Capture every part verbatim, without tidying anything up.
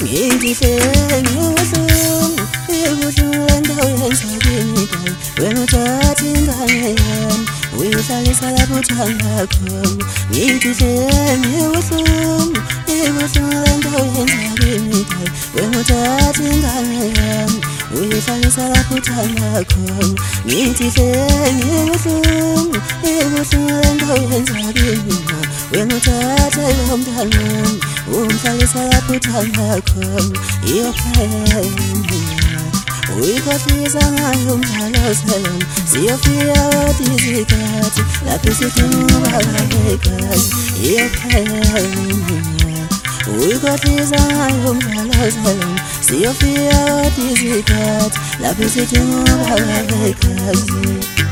ngidihlengiyubuhlungu ibuhlungu lendaweni sakini wena uthatha ingane yami uyihlalisa lapho uthanda khona ngidihlengiyubuhlungu ibuhlungu lendaweni sakini wena uthatha ingane yami uyihlalisa lapho uthanda khona ngidihlengiyubuhlungu ibuhlungu lendaweni sakini wena uthatha lo mntwana wami umhlalisa lapho uthanda khona iyophela uyikhohlisa ngayo umdlalo selona siyofika wathi isikhathi lapho sidinga ubakakazi iyophela uyikhohlisa ngayo umdlalo selona siyofika wathi isikhathi lapho sidinga ubakakazi.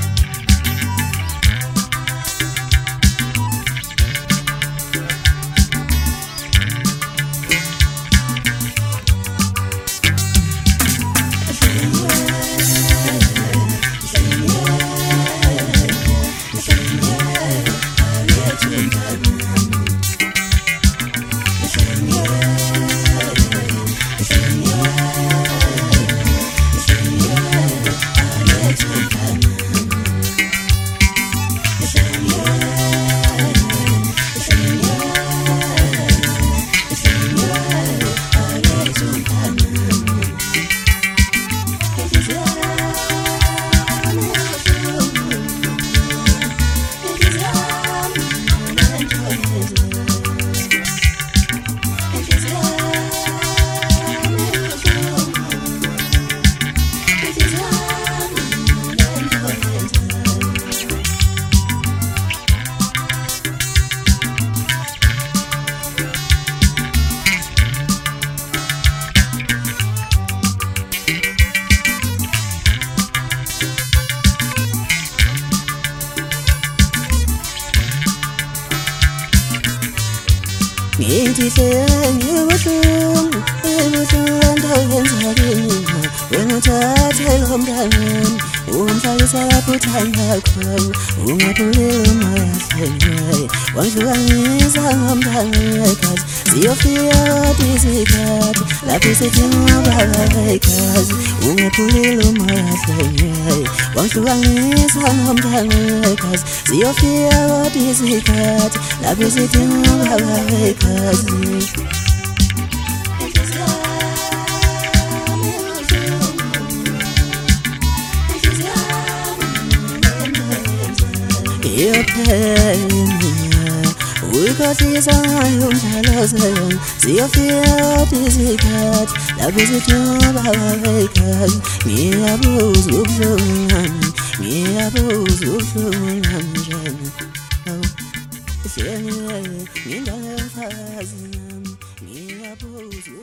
ngidihlengiyubuhlungu ibuhlungu lendaweni sakini wena uthatha lo mntwana wami umhlalisa lapho uthanda khona ungaphuleli umoya hlengayo wangihlukanisa ngomntwana wekazi siyofika wathi isikhathi lapho sidinga ubakakazi ungaphuleli umoya hlengayo wangihlukanisa ngomntwana wekazi siyofika wathi isikhathi lapho sidinga ubakakazi. uyikhohlisa ngayo umdlalo selona siyofika wathi isikhathi lapho sidinga ubakakazi ngiyabuza ubuhlungu ngami ngiyabuza ubuhlungu ngami njani hlengeke ngindane yomfazi nami ngiyabuza